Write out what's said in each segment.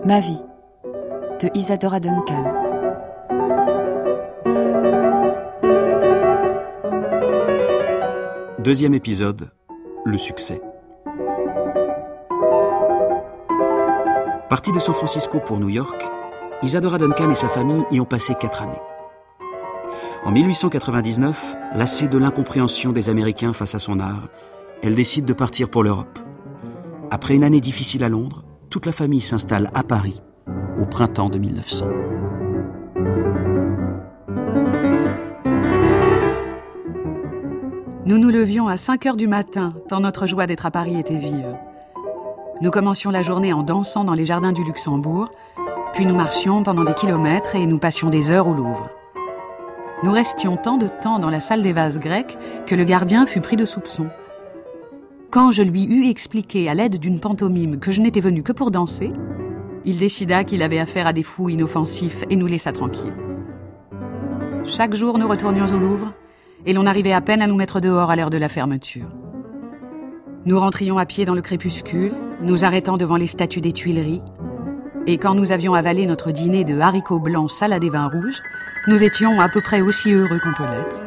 Ma vie, de Isadora Duncan. Deuxième épisode, le succès. Partie de San Francisco pour New York, Isadora Duncan et sa famille y ont passé 4 années. En 1899, lassée de l'incompréhension des Américains face à son art, elle décide de partir pour l'Europe. Après une année difficile à Londres, toute la famille s'installe à Paris, au printemps de 1900. Nous nous levions à 5 heures du matin, tant notre joie d'être à Paris était vive. Nous commencions la journée en dansant dans les jardins du Luxembourg, puis nous marchions pendant des kilomètres et nous passions des heures au Louvre. Nous restions tant de temps dans la salle des vases grecs que le gardien fut pris de soupçon. Quand je lui eus expliqué à l'aide d'une pantomime que je n'étais venue que pour danser, il décida qu'il avait affaire à des fous inoffensifs et nous laissa tranquilles. Chaque jour, nous retournions au Louvre et l'on arrivait à peine à nous mettre dehors à l'heure de la fermeture. Nous rentrions à pied dans le crépuscule, nous arrêtant devant les statues des Tuileries, et quand nous avions avalé notre dîner de haricots blancs salade et vin rouge, nous étions à peu près aussi heureux qu'on peut l'être.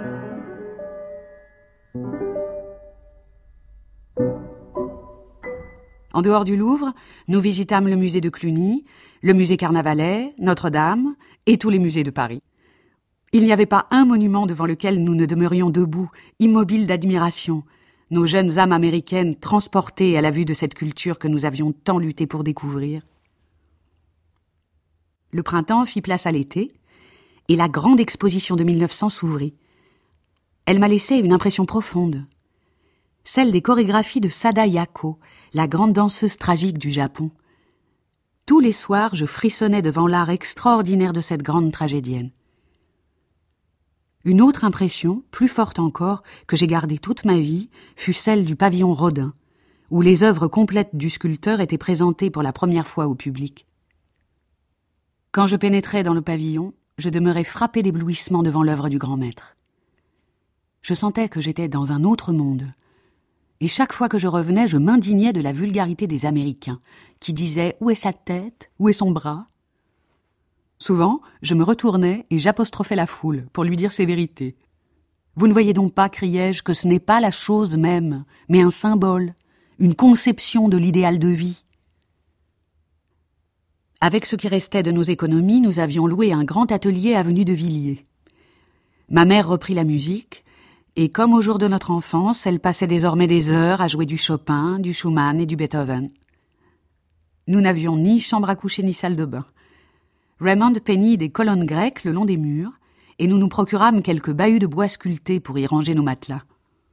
En dehors du Louvre, nous visitâmes le musée de Cluny, le musée Carnavalet, Notre-Dame et tous les musées de Paris. Il n'y avait pas un monument devant lequel nous ne demeurions debout, immobiles d'admiration, nos jeunes âmes américaines transportées à la vue de cette culture que nous avions tant lutté pour découvrir. Le printemps fit place à l'été, et la grande exposition de 1900 s'ouvrit. Elle m'a laissé une impression profonde, celle des chorégraphies de Sada Yako, la grande danseuse tragique du Japon. Tous les soirs, je frissonnais devant l'art extraordinaire de cette grande tragédienne. Une autre impression, plus forte encore, que j'ai gardée toute ma vie, fut celle du pavillon Rodin, où les œuvres complètes du sculpteur étaient présentées pour la première fois au public. Quand je pénétrais dans le pavillon, je demeurais frappé d'éblouissement devant l'œuvre du grand maître. Je sentais que j'étais dans un autre monde. Et chaque fois que je revenais, je m'indignais de la vulgarité des Américains, qui disaient « Où est sa tête ? Où est son bras ?» Souvent, je me retournais et j'apostrophais la foule pour lui dire ses vérités. « Vous ne voyez donc pas, criais-je, que ce n'est pas la chose même, mais un symbole, une conception de l'idéal de vie. » Avec ce qui restait de nos économies, nous avions loué un grand atelier avenue de Villiers. Ma mère reprit la musique, et comme au jour de notre enfance, elle passait désormais des heures à jouer du Chopin, du Schumann et du Beethoven. Nous n'avions ni chambre à coucher ni salle de bain. Raymond peignit des colonnes grecques le long des murs, et nous nous procurâmes quelques bahuts de bois sculptés pour y ranger nos matelas.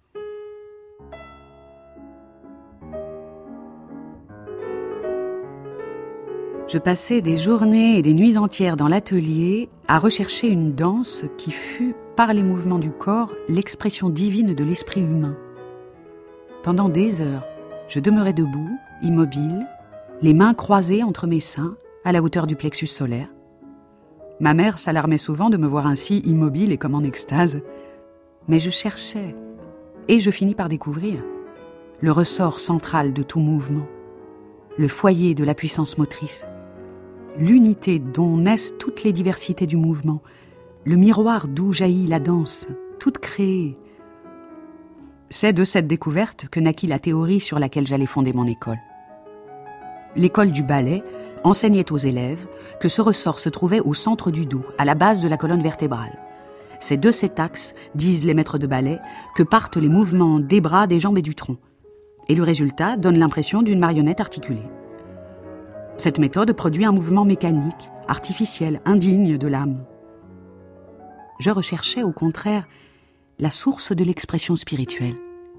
Je passais des journées et des nuits entières dans l'atelier à rechercher une danse qui fût, par les mouvements du corps, l'expression divine de l'esprit humain. Pendant des heures, je demeurais debout, immobile, les mains croisées entre mes seins, à la hauteur du plexus solaire. Ma mère s'alarmait souvent de me voir ainsi immobile et comme en extase. Mais je cherchais, et je finis par découvrir le ressort central de tout mouvement, le foyer de la puissance motrice, l'unité dont naissent toutes les diversités du mouvement, le miroir d'où jaillit la danse, toute créée. C'est de cette découverte que naquit la théorie sur laquelle j'allais fonder mon école. L'école du ballet enseignait aux élèves que ce ressort se trouvait au centre du dos, à la base de la colonne vertébrale. C'est de cet axe, disent les maîtres de ballet, que partent les mouvements des bras, des jambes et du tronc. Et le résultat donne l'impression d'une marionnette articulée. Cette méthode produit un mouvement mécanique, artificiel, indigne de l'âme. Je recherchais au contraire la source de l'expression spirituelle.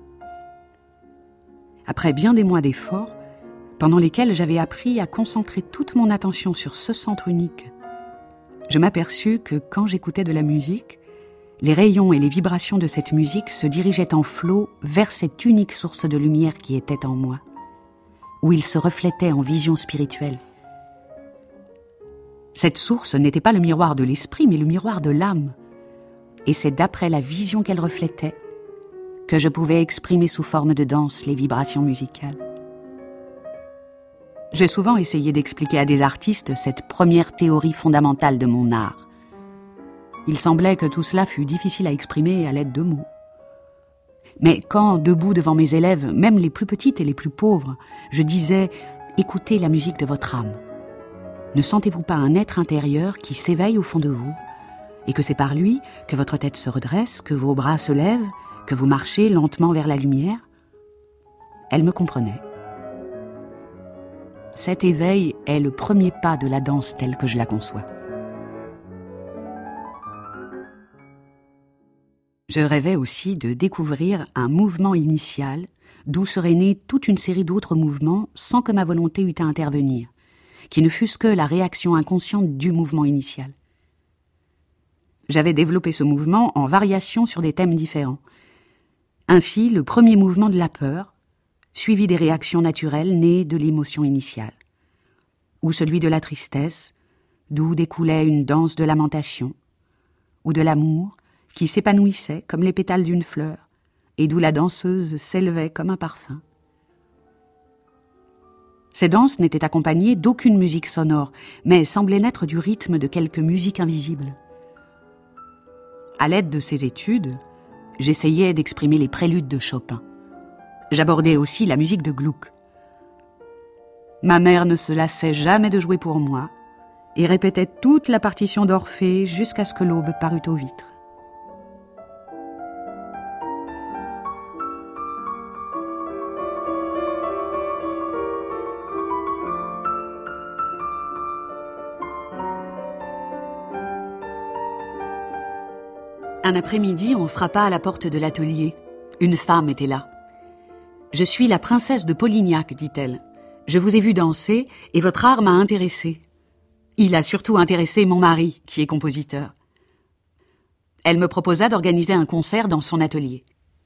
Après bien des mois d'efforts, pendant lesquels j'avais appris à concentrer toute mon attention sur ce centre unique, je m'aperçus que quand j'écoutais de la musique, les rayons et les vibrations de cette musique se dirigeaient en flot vers cette unique source de lumière qui était en moi, où ils se reflétaient en vision spirituelle. Cette source n'était pas le miroir de l'esprit, mais le miroir de l'âme. Et c'est d'après la vision qu'elle reflétait que je pouvais exprimer sous forme de danse les vibrations musicales. J'ai souvent essayé d'expliquer à des artistes cette première théorie fondamentale de mon art. Il semblait que tout cela fût difficile à exprimer à l'aide de mots. Mais quand, debout devant mes élèves, même les plus petites et les plus pauvres, je disais « Écoutez la musique de votre âme », ne sentez-vous pas un être intérieur qui s'éveille au fond de vous, et que c'est par lui que votre tête se redresse, que vos bras se lèvent, que vous marchez lentement vers la lumière? Elle me comprenait. Cet éveil est le premier pas de la danse telle que je la conçois. Je rêvais aussi de découvrir un mouvement initial d'où serait née toute une série d'autres mouvements sans que ma volonté eût à intervenir, qui ne fussent que la réaction inconsciente du mouvement initial. J'avais développé ce mouvement en variation sur des thèmes différents. Ainsi, le premier mouvement de la peur, suivi des réactions naturelles nées de l'émotion initiale, ou celui de la tristesse, d'où découlait une danse de lamentation, ou de l'amour, qui s'épanouissait comme les pétales d'une fleur, et d'où la danseuse s'élevait comme un parfum. Ces danses n'étaient accompagnées d'aucune musique sonore, mais semblaient naître du rythme de quelque musique invisible. À l'aide de ces études, j'essayais d'exprimer les préludes de Chopin. J'abordais aussi la musique de Gluck. Ma mère ne se lassait jamais de jouer pour moi et répétait toute la partition d'Orphée jusqu'à ce que l'aube parût aux vitres. Un après-midi, on frappa à la porte de l'atelier. Une femme était là. « Je suis la princesse de Polignac, dit-elle. Je vous ai vu danser et votre art m'a intéressée. Il a surtout intéressé mon mari, qui est compositeur. » Elle me proposa d'organiser un concert dans son atelier.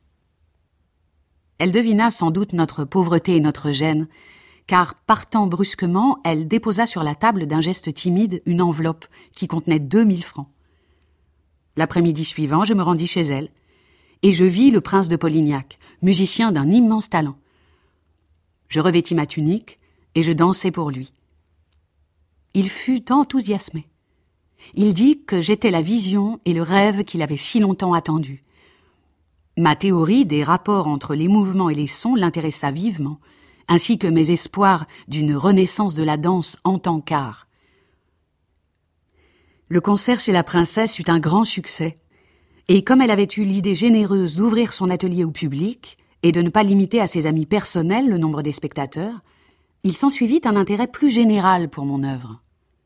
Elle devina sans doute notre pauvreté et notre gêne, car, partant brusquement, elle déposa sur la table d'un geste timide une enveloppe qui contenait 2000 francs. L'après-midi suivant, je me rendis chez elle, et je vis le prince de Polignac, musicien d'un immense talent. Je revêtis ma tunique, et je dansai pour lui. Il fut enthousiasmé. Il dit que j'étais la vision et le rêve qu'il avait si longtemps attendu. Ma théorie des rapports entre les mouvements et les sons l'intéressa vivement, ainsi que mes espoirs d'une renaissance de la danse en tant qu'art. Le concert chez la princesse eut un grand succès, et comme elle avait eu l'idée généreuse d'ouvrir son atelier au public et de ne pas limiter à ses amis personnels le nombre des spectateurs, il s'ensuivit un intérêt plus général pour mon œuvre.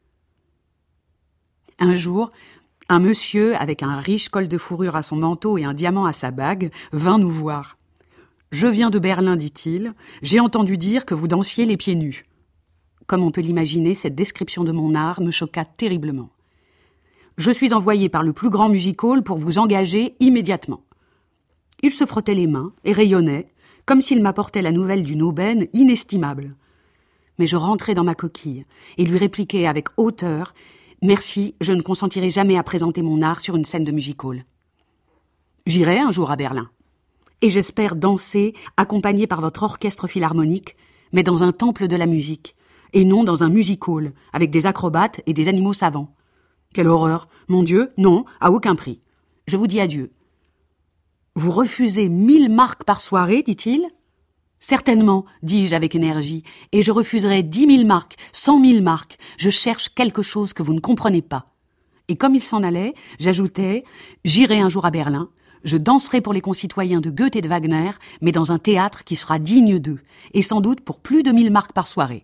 Un jour, un monsieur avec un riche col de fourrure à son manteau et un diamant à sa bague vint nous voir. « Je viens de Berlin, dit-il. J'ai entendu dire que vous dansiez les pieds nus. » Comme on peut l'imaginer, cette description de mon art me choqua terriblement. « Je suis envoyé par le plus grand music hall pour vous engager immédiatement. » Il se frottait les mains et rayonnait, comme s'il m'apportait la nouvelle d'une aubaine inestimable. Mais je rentrai dans ma coquille et lui répliquai avec hauteur « Merci, je ne consentirai jamais à présenter mon art sur une scène de music hall. J'irai un jour à Berlin. Et j'espère danser, accompagné par votre orchestre philharmonique, mais dans un temple de la musique, et non dans un music hall, avec des acrobates et des animaux savants. Quelle horreur! Mon Dieu, non, à aucun prix. Je vous dis adieu. » Vous refusez 1000 marks par soirée, dit-il. Certainement, dis-je avec énergie, et je refuserai 10 000 marks, 100 000 marks. Je cherche quelque chose que vous ne comprenez pas. Et comme il s'en allait, j'ajoutais, j'irai un jour à Berlin, je danserai pour les concitoyens de Goethe et de Wagner, mais dans un théâtre qui sera digne d'eux, et sans doute pour plus de 1000 marks par soirée.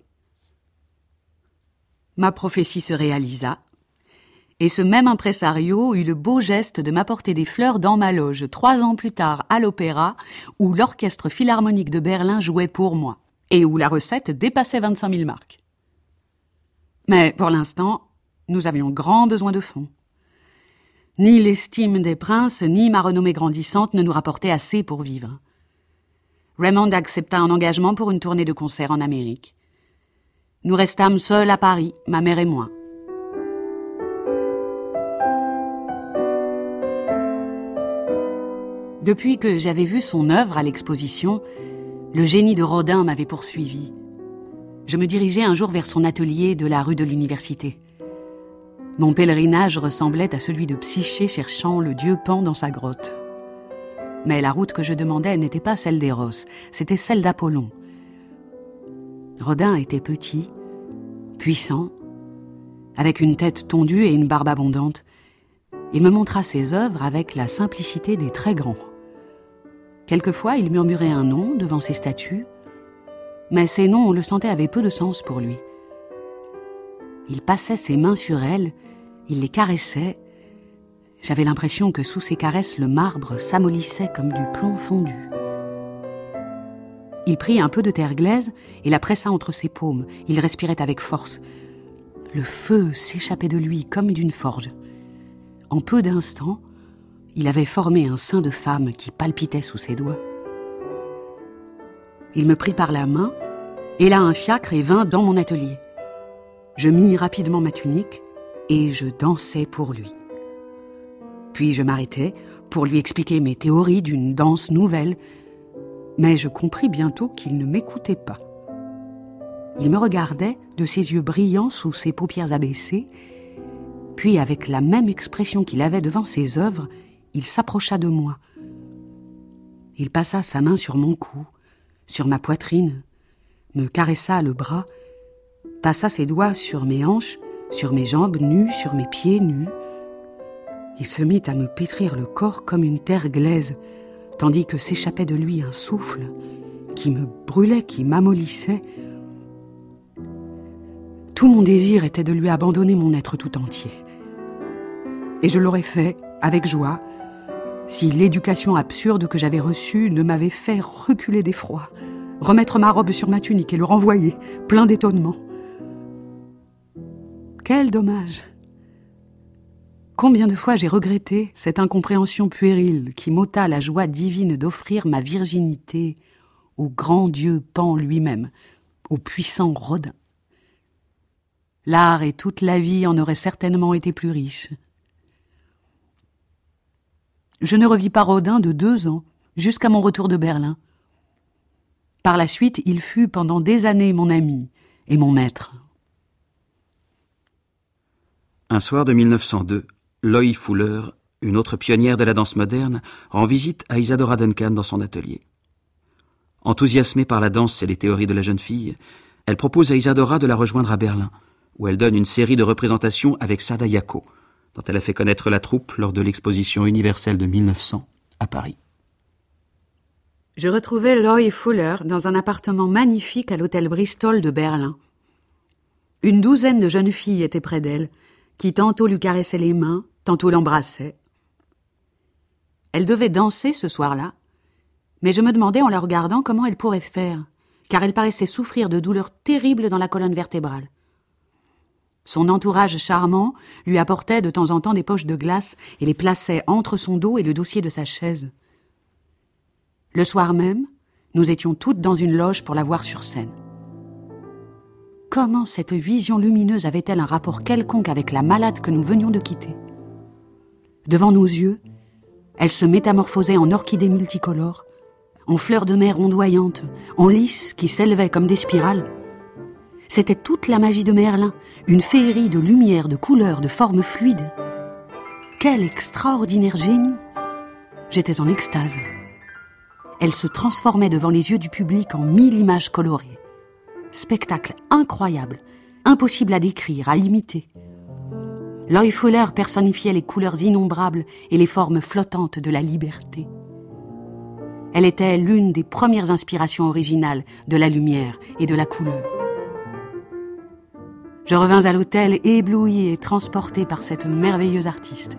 Ma prophétie se réalisa, et ce même impresario eut le beau geste de m'apporter des fleurs dans ma loge 3 ans plus tard à l'opéra, où l'orchestre philharmonique de Berlin jouait pour moi, et où la recette dépassait 25 000 marks. Mais pour l'instant, nous avions grand besoin de fonds. Ni l'estime des princes, ni ma renommée grandissante ne nous rapportaient assez pour vivre. Raymond accepta un engagement pour une tournée de concerts en Amérique. Nous restâmes seuls à Paris, ma mère et moi. Depuis que j'avais vu son œuvre à l'exposition, le génie de Rodin m'avait poursuivi. Je me dirigeais un jour vers son atelier de la rue de l'Université. Mon pèlerinage ressemblait à celui de Psyché cherchant le dieu Pan dans sa grotte. Mais la route que je demandais n'était pas celle d'Eros, c'était celle d'Apollon. Rodin était petit, puissant, avec une tête tondue et une barbe abondante. Il me montra ses œuvres avec la simplicité des très grands. Quelquefois, il murmurait un nom devant ses statues, mais ces noms, on le sentait, avaient peu de sens pour lui. Il passait ses mains sur elles, il les caressait. J'avais l'impression que sous ses caresses, le marbre s'amollissait comme du plomb fondu. Il prit un peu de terre glaise et la pressa entre ses paumes. Il respirait avec force. Le feu s'échappait de lui comme d'une forge. En peu d'instants, il avait formé un sein de femme qui palpitait sous ses doigts. Il me prit par la main, héla un fiacre et vint dans mon atelier. Je mis rapidement ma tunique et je dansais pour lui. Puis je m'arrêtais pour lui expliquer mes théories d'une danse nouvelle, mais je compris bientôt qu'il ne m'écoutait pas. Il me regardait de ses yeux brillants sous ses paupières abaissées, puis avec la même expression qu'il avait devant ses œuvres, il s'approcha de moi. Il passa sa main sur mon cou, sur ma poitrine, me caressa le bras, passa ses doigts sur mes hanches, sur mes jambes nues, sur mes pieds nus. Il se mit à me pétrir le corps comme une terre glaise, tandis que s'échappait de lui un souffle qui me brûlait, qui m'amollissait. Tout mon désir était de lui abandonner mon être tout entier. Et je l'aurais fait avec joie si l'éducation absurde que j'avais reçue ne m'avait fait reculer d'effroi, remettre ma robe sur ma tunique et le renvoyer, plein d'étonnement. Quel dommage! Combien de fois j'ai regretté cette incompréhension puérile qui m'ôta la joie divine d'offrir ma virginité au grand Dieu Pan lui-même, au puissant Rodin. L'art et toute la vie en auraient certainement été plus riches. Je ne revis pas Rodin de 2 ans, jusqu'à mon retour de Berlin. Par la suite, il fut pendant des années mon ami et mon maître. Un soir de 1902, Loie Fuller, une autre pionnière de la danse moderne, rend visite à Isadora Duncan dans son atelier. Enthousiasmée par la danse et les théories de la jeune fille, elle propose à Isadora de la rejoindre à Berlin, où elle donne une série de représentations avec Sada Yako, dont elle a fait connaître la troupe lors de l'exposition universelle de 1900 à Paris. Je retrouvais Loie Fuller dans un appartement magnifique à l'hôtel Bristol de Berlin. Une 12aine de jeunes filles étaient près d'elle, qui tantôt lui caressaient les mains, tantôt l'embrassaient. Elle devait danser ce soir-là, mais je me demandais en la regardant comment elle pourrait faire, car elle paraissait souffrir de douleurs terribles dans la colonne vertébrale. Son entourage charmant lui apportait de temps en temps des poches de glace et les plaçait entre son dos et le dossier de sa chaise. Le soir même, nous étions toutes dans une loge pour la voir sur scène. Comment cette vision lumineuse avait-elle un rapport quelconque avec la malade que nous venions de quitter? Devant nos yeux, elle se métamorphosait en orchidées multicolores, en fleurs de mer ondoyantes, en lys qui s'élevaient comme des spirales. C'était toute la magie de Merlin, une féerie de lumière, de couleurs, de formes fluides. Quel extraordinaire génie! J'étais en extase. Elle se transformait devant les yeux du public en 1000 images colorées. Spectacle incroyable, impossible à décrire, à imiter. Loie Fuller personnifiait les couleurs innombrables et les formes flottantes de la liberté. Elle était l'une des premières inspirations originales de la lumière et de la couleur. Je revins à l'hôtel ébloui et transporté par cette merveilleuse artiste.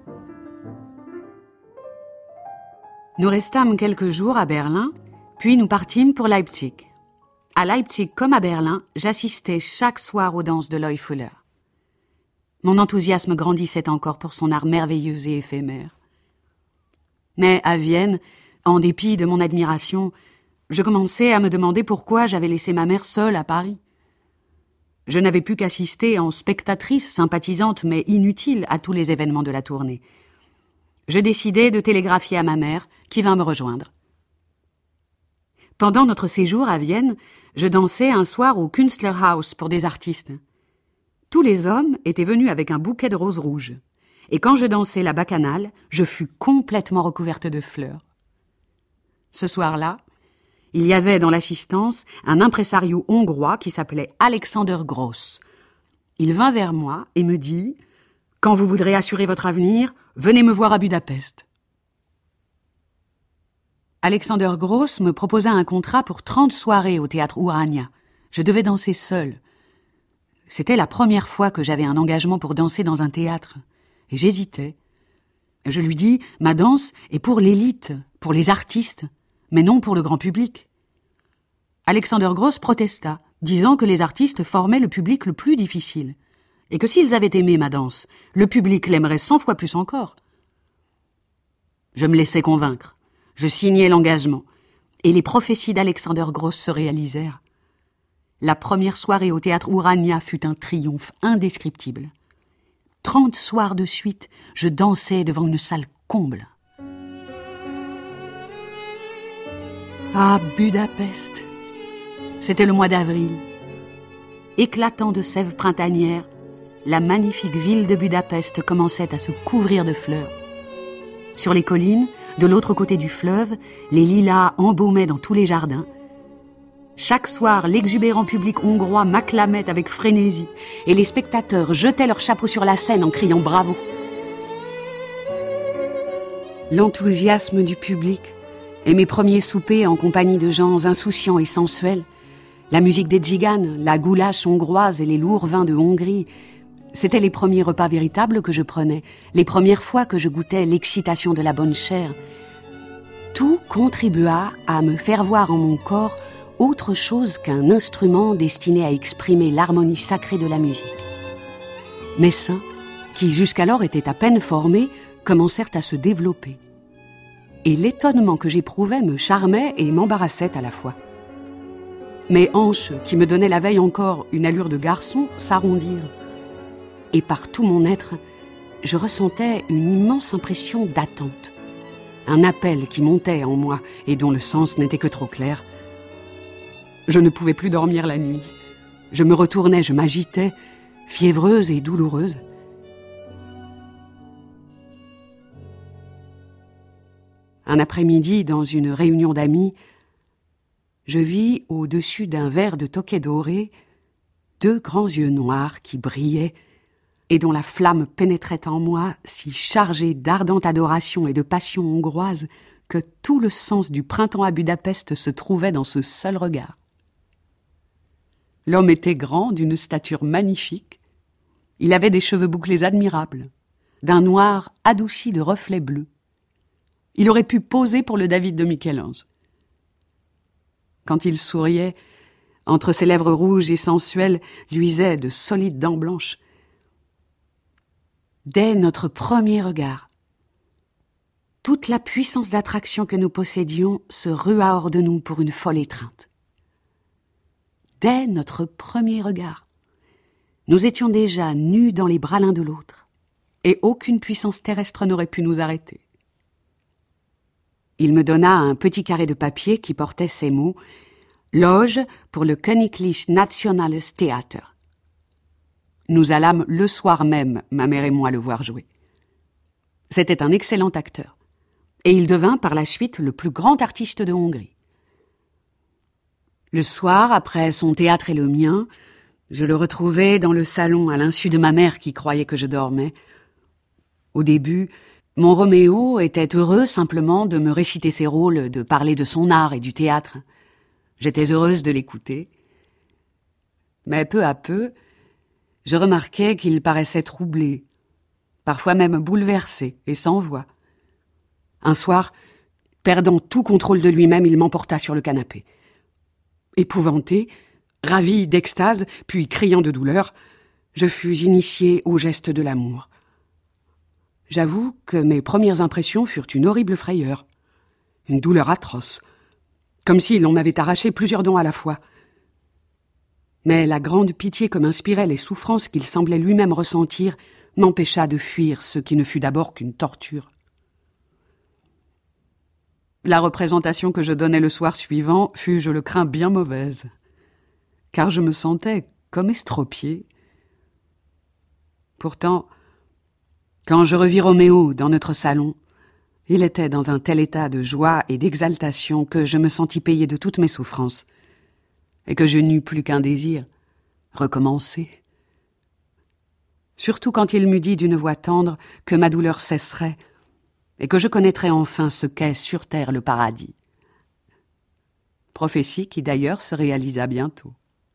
Nous restâmes quelques jours à Berlin, puis nous partîmes pour Leipzig. À Leipzig comme à Berlin, j'assistais chaque soir aux danses de Loie Fuller. Mon enthousiasme grandissait encore pour son art merveilleux et éphémère. Mais à Vienne, en dépit de mon admiration, je commençais à me demander pourquoi j'avais laissé ma mère seule à Paris. Je n'avais plus qu'assister en spectatrice sympathisante mais inutile à tous les événements de la tournée. Je décidai de télégraphier à ma mère, qui vint me rejoindre. Pendant notre séjour à Vienne, je dansais un soir au Künstlerhaus pour des artistes. Tous les hommes étaient venus avec un bouquet de roses rouges. Et quand je dansais la bacchanale, je fus complètement recouverte de fleurs. Ce soir-là, il y avait dans l'assistance un impresario hongrois qui s'appelait Alexander Gross. Il vint vers moi et me dit « Quand vous voudrez assurer votre avenir, venez me voir à Budapest. » Alexander Gross me proposa un contrat pour 30 soirées au théâtre Urania. Je devais danser seule. C'était la première fois que j'avais un engagement pour danser dans un théâtre. Et j'hésitais. Je lui dis « Ma danse est pour l'élite, pour les artistes, mais non pour le grand public. » Alexander Gross protesta, disant que les artistes formaient le public le plus difficile, et que s'ils avaient aimé ma danse, le public l'aimerait 100 fois plus encore. Je me laissais convaincre. Je signai l'engagement, et les prophéties d'Alexander Gross se réalisèrent. La première soirée au théâtre Urania fut un triomphe indescriptible. 30 soirs de suite, je dansais devant une salle comble. Ah, Budapest! C'était le mois d'avril. Éclatant de sève printanière, la magnifique ville de Budapest commençait à se couvrir de fleurs. Sur les collines, de l'autre côté du fleuve, les lilas embaumaient dans tous les jardins. Chaque soir, l'exubérant public hongrois m'acclamait avec frénésie et les spectateurs jetaient leurs chapeaux sur la scène en criant bravo. L'enthousiasme du public et mes premiers soupers en compagnie de gens insouciants et sensuels, la musique des tziganes, la goulash hongroise et les lourds vins de Hongrie, c'étaient les premiers repas véritables que je prenais, les premières fois que je goûtais l'excitation de la bonne chair. Tout contribua à me faire voir en mon corps autre chose qu'un instrument destiné à exprimer l'harmonie sacrée de la musique. Mes seins, qui jusqu'alors étaient à peine formés, commencèrent à se développer. Et l'étonnement que j'éprouvais me charmait et m'embarrassait à la fois. Mes hanches, qui me donnaient la veille encore une allure de garçon, s'arrondirent. Et par tout mon être, je ressentais une immense impression d'attente. Un appel qui montait en moi et dont le sens n'était que trop clair. Je ne pouvais plus dormir la nuit. Je me retournais, je m'agitais, fiévreuse et douloureuse. Un après-midi, dans une réunion d'amis, je vis au-dessus d'un verre de tokay doré 2 grands yeux noirs qui brillaient et dont la flamme pénétrait en moi, si chargée d'ardente adoration et de passion hongroise que tout le sens du printemps à Budapest se trouvait dans ce seul regard. L'homme était grand, d'une stature magnifique. Il avait des cheveux bouclés admirables, d'un noir adouci de reflets bleus. Il aurait pu poser pour le David de Michel-Ange. Quand il souriait, entre ses lèvres rouges et sensuelles luisaient de solides dents blanches. Dès notre premier regard, toute la puissance d'attraction que nous possédions se rua hors de nous pour une folle étreinte. Dès notre premier regard, nous étions déjà nus dans les bras l'un de l'autre, et aucune puissance terrestre n'aurait pu nous arrêter. Il me donna un petit carré de papier qui portait ces mots « Loge pour le Königlich Nationales Theater ». Nous allâmes le soir même, ma mère et moi, le voir jouer. C'était un excellent acteur, et il devint par la suite le plus grand artiste de Hongrie. Le soir, après son théâtre et le mien, je le retrouvai dans le salon à l'insu de ma mère qui croyait que je dormais. Au début, mon Roméo était heureux simplement de me réciter ses rôles, de parler de son art et du théâtre. J'étais heureuse de l'écouter. Mais peu à peu, je remarquai qu'il paraissait troublé, parfois même bouleversé et sans voix. Un soir, perdant tout contrôle de lui-même, il m'emporta sur le canapé. Épouvanté, ravi d'extase, puis criant de douleur, je fus initiée au geste de l'amour. J'avoue que mes premières impressions furent une horrible frayeur, une douleur atroce, comme si l'on m'avait arraché plusieurs dents à la fois. Mais la grande pitié que m'inspiraient les souffrances qu'il semblait lui-même ressentir m'empêcha de fuir ce qui ne fut d'abord qu'une torture. La représentation que je donnais le soir suivant fut, je le crains, bien mauvaise, car je me sentais comme estropié. Pourtant, quand je revis Roméo dans notre salon, il était dans un tel état de joie et d'exaltation que je me sentis payé de toutes mes souffrances, et que je n'eus plus qu'un désir, recommencer. Surtout quand il m'eut dit d'une voix tendre que ma douleur cesserait, et que je connaîtrais enfin ce qu'est sur terre le paradis. Prophétie qui d'ailleurs se réalisa bientôt.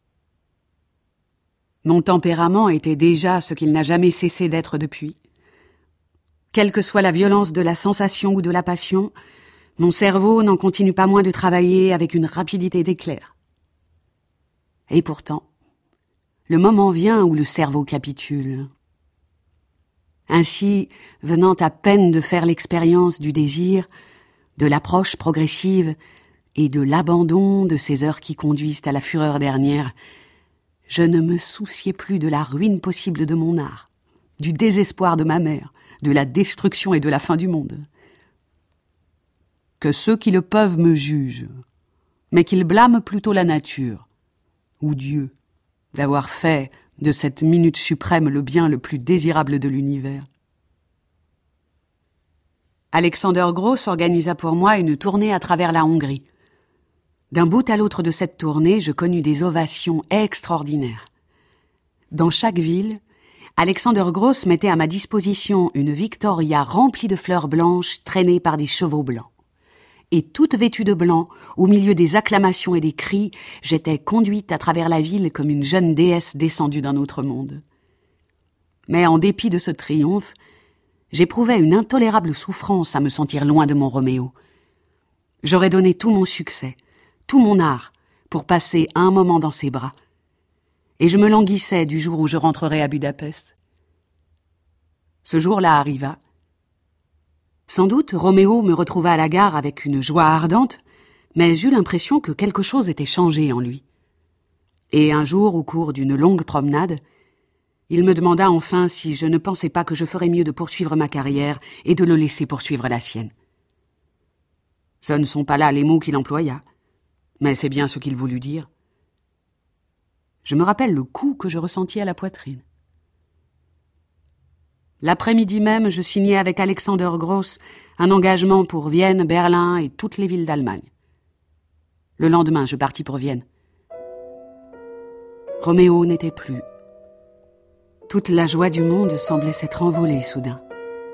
Mon tempérament était déjà ce qu'il n'a jamais cessé d'être depuis. Quelle que soit la violence de la sensation ou de la passion, mon cerveau n'en continue pas moins de travailler avec une rapidité d'éclair. Et pourtant, le moment vient où le cerveau capitule. Ainsi, venant à peine de faire l'expérience du désir, de l'approche progressive et de l'abandon de ces heures qui conduisent à la fureur dernière, je ne me souciais plus de la ruine possible de mon art, du désespoir de ma mère, de la destruction et de la fin du monde. Que ceux qui le peuvent me jugent, mais qu'ils blâment plutôt la nature, ou Dieu, d'avoir fait de cette minute suprême le bien le plus désirable de l'univers. Alexander Gross organisa pour moi une tournée à travers la Hongrie. D'un bout à l'autre de cette tournée, je connus des ovations extraordinaires. Dans chaque ville, Alexander Gross mettait à ma disposition une Victoria remplie de fleurs blanches traînées par des chevaux blancs. Et toute vêtue de blanc, au milieu des acclamations et des cris, j'étais conduite à travers la ville comme une jeune déesse descendue d'un autre monde. Mais en dépit de ce triomphe, j'éprouvais une intolérable souffrance à me sentir loin de mon Roméo. J'aurais donné tout mon succès, tout mon art, pour passer un moment dans ses bras. Et je me languissais du jour où je rentrerais à Budapest. Ce jour-là arriva. Sans doute, Roméo me retrouva à la gare avec une joie ardente, mais j'eus l'impression que quelque chose était changé en lui. Et un jour, au cours d'une longue promenade, il me demanda enfin si je ne pensais pas que je ferais mieux de poursuivre ma carrière et de le laisser poursuivre la sienne. Ce ne sont pas là les mots qu'il employa, mais c'est bien ce qu'il voulut dire. Je me rappelle le coup que je ressentis à la poitrine. L'après-midi même, je signai avec Alexander Gross un engagement pour Vienne, Berlin et toutes les villes d'Allemagne. Le lendemain, je partis pour Vienne. Roméo n'était plus. Toute la joie du monde semblait s'être envolée soudain.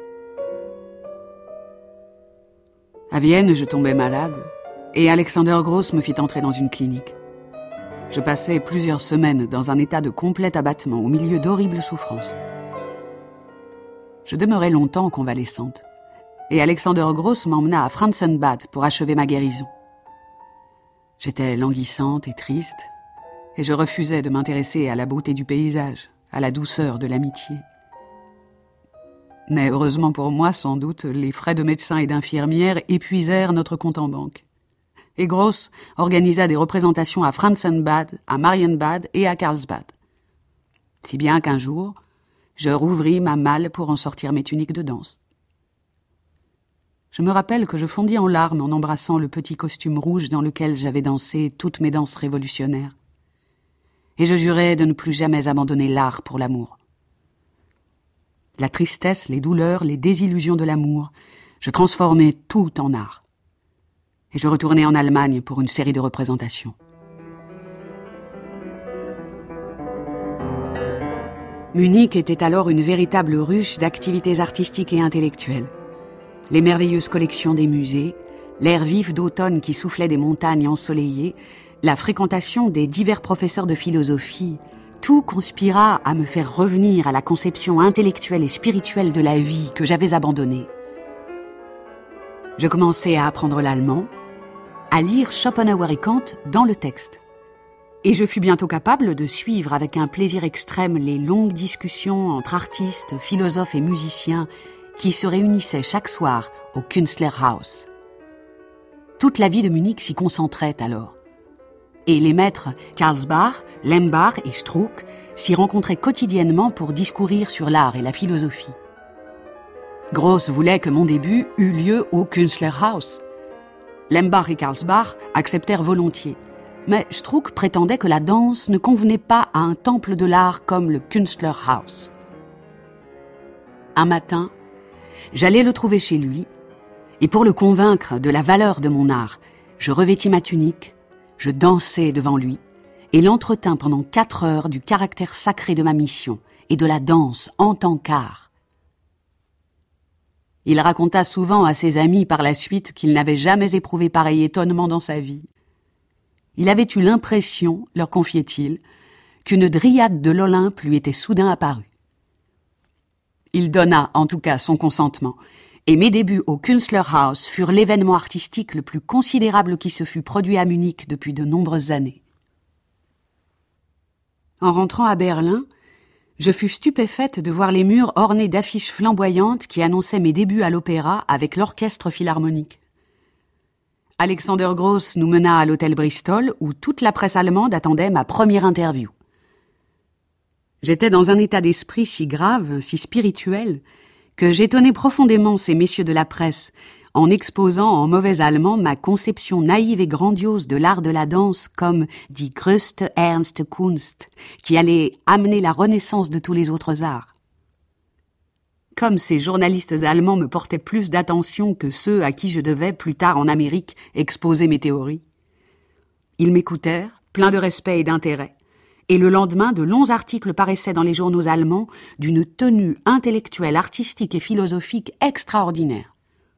À Vienne, je tombais malade et Alexander Gross me fit entrer dans une clinique. Je passai plusieurs semaines dans un état de complet abattement au milieu d'horribles souffrances. Je demeurai longtemps convalescente, et Alexander Gross m'emmena à Franzenbad pour achever ma guérison. J'étais languissante et triste, et je refusais de m'intéresser à la beauté du paysage, à la douceur de l'amitié. Mais heureusement pour moi, sans doute, les frais de médecins et d'infirmières épuisèrent notre compte en banque. Et Gross organisa des représentations à Franzenbad, à Marienbad et à Karlsbad. Si bien qu'un jour, je rouvris ma malle pour en sortir mes tuniques de danse. Je me rappelle que je fondis en larmes en embrassant le petit costume rouge dans lequel j'avais dansé toutes mes danses révolutionnaires. Et je jurai de ne plus jamais abandonner l'art pour l'amour. La tristesse, les douleurs, les désillusions de l'amour, je transformais tout en art. Et je retournai en Allemagne pour une série de représentations. Munich était alors une véritable ruche d'activités artistiques et intellectuelles. Les merveilleuses collections des musées, l'air vif d'automne qui soufflait des montagnes ensoleillées, la fréquentation des divers professeurs de philosophie, tout conspira à me faire revenir à la conception intellectuelle et spirituelle de la vie que j'avais abandonnée. Je commençai à apprendre l'allemand, à lire Schopenhauer et Kant dans le texte. Et je fus bientôt capable de suivre avec un plaisir extrême les longues discussions entre artistes, philosophes et musiciens qui se réunissaient chaque soir au Künstlerhaus. Toute la vie de Munich s'y concentrait alors. Et les maîtres Karlsbach, Lembach et Struck s'y rencontraient quotidiennement pour discourir sur l'art et la philosophie. Gross voulait que mon début eût lieu au Künstlerhaus. Lembach et Karlsbach acceptèrent volontiers. Mais Struck prétendait que la danse ne convenait pas à un temple de l'art comme le Künstlerhaus. Un matin, j'allais le trouver chez lui, et pour le convaincre de la valeur de mon art, je revêtis ma tunique, je dansai devant lui, et l'entretins pendant 4 heures du caractère sacré de ma mission et de la danse en tant qu'art. Il raconta souvent à ses amis par la suite qu'il n'avait jamais éprouvé pareil étonnement dans sa vie. Il avait eu l'impression, leur confiait-il, qu'une dryade de l'Olympe lui était soudain apparue. Il donna en tout cas son consentement, et mes débuts au Künstlerhaus furent l'événement artistique le plus considérable qui se fût produit à Munich depuis de nombreuses années. En rentrant à Berlin, je fus stupéfaite de voir les murs ornés d'affiches flamboyantes qui annonçaient mes débuts à l'opéra avec l'orchestre philharmonique. Alexander Gross nous mena à l'hôtel Bristol où toute la presse allemande attendait ma première interview. J'étais dans un état d'esprit si grave, si spirituel, que j'étonnai profondément ces messieurs de la presse en exposant en mauvais allemand ma conception naïve et grandiose de l'art de la danse comme die größte ernste Kunst, qui allait amener la renaissance de tous les autres arts. Comme ces journalistes allemands me portaient plus d'attention que ceux à qui je devais, plus tard en Amérique, exposer mes théories. Ils m'écoutèrent, pleins de respect et d'intérêt, et le lendemain, de longs articles paraissaient dans les journaux allemands d'une tenue intellectuelle, artistique et philosophique extraordinaire.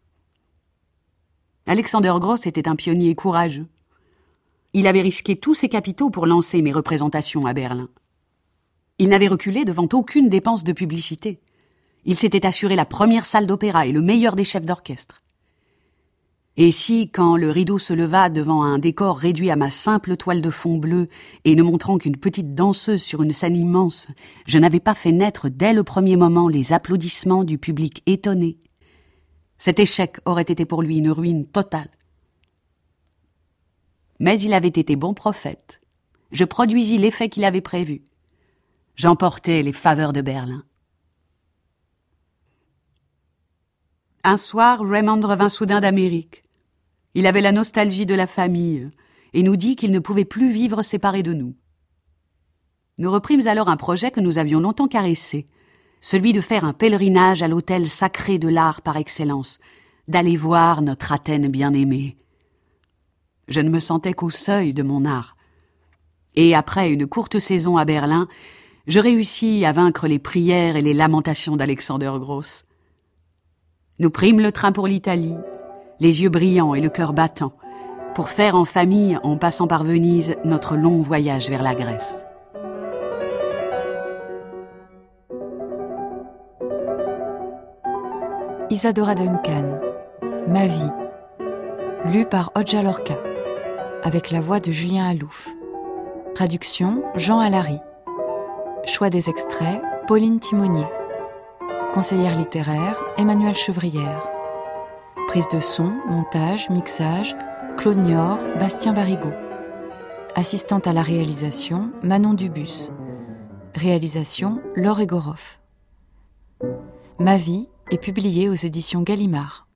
Alexander Gross était un pionnier courageux. Il avait risqué tous ses capitaux pour lancer mes représentations à Berlin. Il n'avait reculé devant aucune dépense de publicité. Il s'était assuré la première salle d'opéra et le meilleur des chefs d'orchestre. Et si, quand le rideau se leva devant un décor réduit à ma simple toile de fond bleu et ne montrant qu'une petite danseuse sur une scène immense, je n'avais pas fait naître dès le premier moment les applaudissements du public étonné, cet échec aurait été pour lui une ruine totale. Mais il avait été bon prophète. Je produisis l'effet qu'il avait prévu. J'emportai les faveurs de Berlin. Un soir, Raymond revint soudain d'Amérique. Il avait la nostalgie de la famille et nous dit qu'il ne pouvait plus vivre séparé de nous. Nous reprîmes alors un projet que nous avions longtemps caressé, celui de faire un pèlerinage à l'hôtel sacré de l'art par excellence, d'aller voir notre Athènes bien-aimée. Je ne me sentais qu'au seuil de mon art. Et après une courte saison à Berlin, je réussis à vaincre les prières et les lamentations d'Alexander Gross. Nous prîmes le train pour l'Italie, les yeux brillants et le cœur battant, pour faire en famille, en passant par Venise, notre long voyage vers la Grèce. Isadora Duncan, Ma vie, lu par Hodja Lorca, avec la voix de Julien Alouf. Traduction Jean Allary. Choix des extraits Pauline Timonier. Conseillère littéraire Emmanuelle Chevrière. Prise de son, montage, mixage Claude Niort, Bastien Varigot. Assistante à la réalisation Manon Dubus. Réalisation Laure Egoroff. Ma vie est publiée aux éditions Gallimard.